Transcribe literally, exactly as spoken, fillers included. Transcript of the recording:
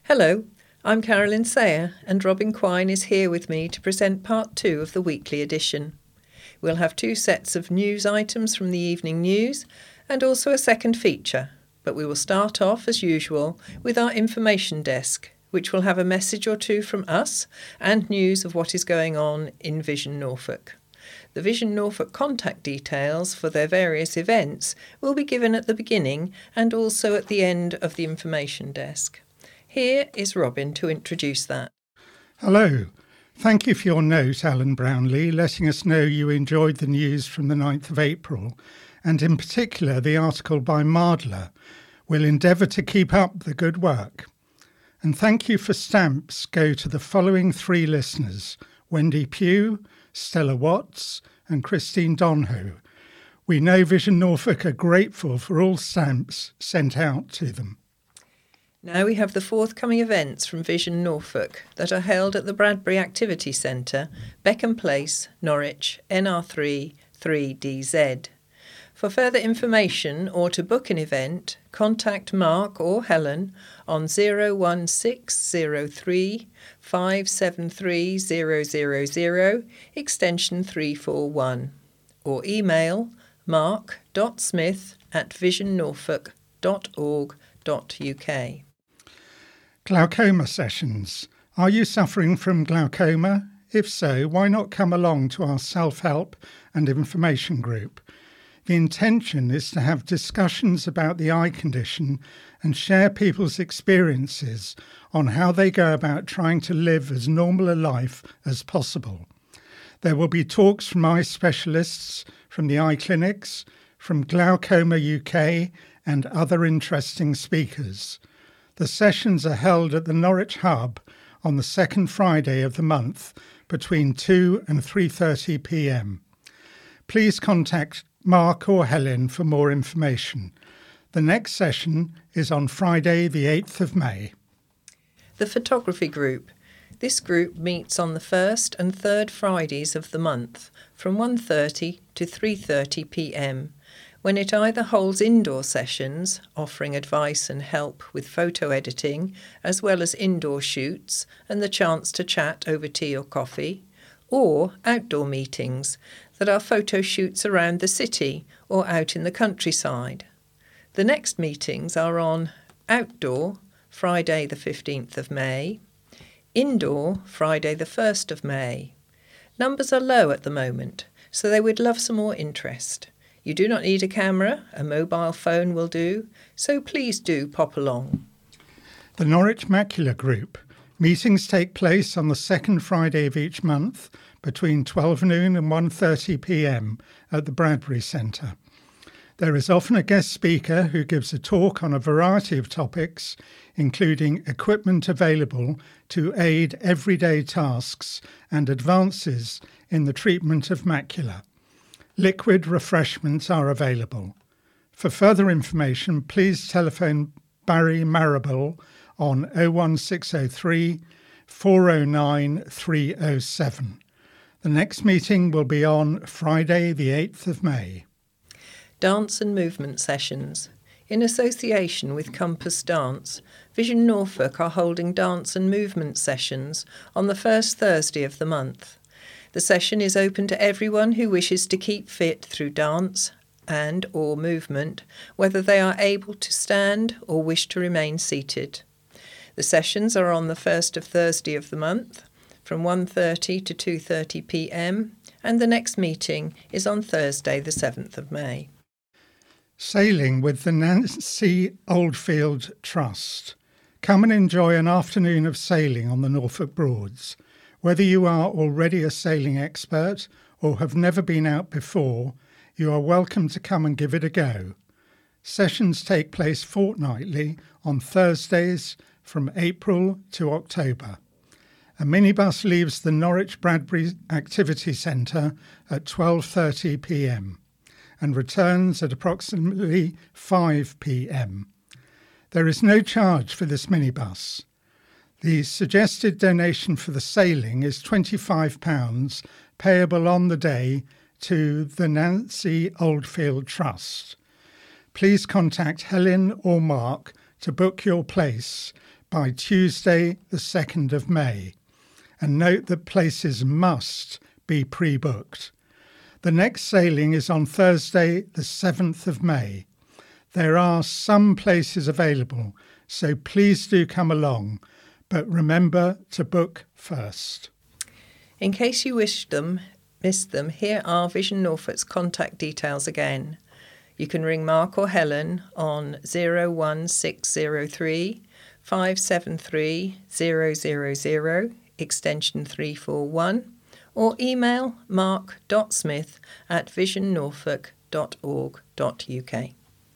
Hello, I'm Carolyn Sayer, and Robin Quine is here with me to present part two of the weekly edition. We'll have two sets of news items from the evening news and also a second feature, but we will start off as usual with our information desk, which will have a message or two from us and news of what is going on in Vision Norfolk. The Vision Norfolk contact details for their various events will be given at the beginning and also at the end of the information desk. Here is Robin to introduce that. Hello. Thank you for your note, Alan Brownlee, letting us know you enjoyed the news from the ninth of April, and in particular the article by Mardler. We'll endeavour to keep up the good work. And thank you for stamps go to the following three listeners: Wendy Pugh, Stella Watts and Christine Donho. We know Vision Norfolk are grateful for all stamps sent out to them. Now we have the forthcoming events from Vision Norfolk that are held at the Bradbury Activity Centre, Beckham Place, Norwich, N R three three D Z. For further information or to book an event, contact Mark or Helen on zero one six zero three five seven three zero zero zero, extension three four one, or email mark dot smith at vision norfolk dot org dot U K. Glaucoma sessions. Are you suffering from glaucoma? If so, why not come along to our self-help and information group? The intention is to have discussions about the eye condition and share people's experiences on how they go about trying to live as normal a life as possible. There will be talks from eye specialists, from the eye clinics, from Glaucoma U K and other interesting speakers. The sessions are held at the Norwich Hub on the second Friday of the month between two and three thirty p m. Please contact Mark or Helen for more information. The next session is on Friday the eighth of May. The Photography Group. This group meets on the first and third Fridays of the month from one thirty to three thirty p m, when it either holds indoor sessions offering advice and help with photo editing, as well as indoor shoots and the chance to chat over tea or coffee, or outdoor meetings that are photo shoots around the city or out in the countryside. The next meetings are on outdoor, Friday the fifteenth of May, indoor, Friday the first of May. Numbers are low at the moment, so they would love some more interest. You do not need a camera, a mobile phone will do, so please do pop along. The Norwich Macular Group. Meetings take place on the second Friday of each month between twelve noon and one thirty p m at the Bradbury Centre. There is often a guest speaker who gives a talk on a variety of topics, including equipment available to aid everyday tasks and advances in the treatment of macula. Liquid refreshments are available. For further information, please telephone Barry Marable on oh one six oh three, four oh nine, three oh seven. The next meeting will be on Friday the eighth of May. Dance and movement sessions. In association with Compass Dance, Vision Norfolk are holding dance and movement sessions on the first Thursday of the month. The session is open to everyone who wishes to keep fit through dance and or movement, whether they are able to stand or wish to remain seated. The sessions are on the first of Thursday of the month from one thirty to two thirty p m, and the next meeting is on Thursday the seventh of May. Sailing with the Nancy Oldfield Trust. Come and enjoy an afternoon of sailing on the Norfolk Broads. Whether you are already a sailing expert or have never been out before, you are welcome to come and give it a go. Sessions take place fortnightly on Thursdays from April to October. A minibus leaves the Norwich Bradbury Activity Centre at twelve thirty p m and returns at approximately five p m. There is no charge for this minibus. The suggested donation for the sailing is twenty-five pounds, payable on the day to the Nancy Oldfield Trust. Please contact Helen or Mark to book your place by Tuesday the second of May. And note that places must be pre-booked. The next sailing is on Thursday the seventh of May. There are some places available, so please do come along, but remember to book first. In case you wish them, missed them, here are Vision Norfolk's contact details again. You can ring Mark or Helen on zero one six zero three, five seven three, zero zero zero, extension three four one, or email mark dot smith at vision norfolk dot org dot uk.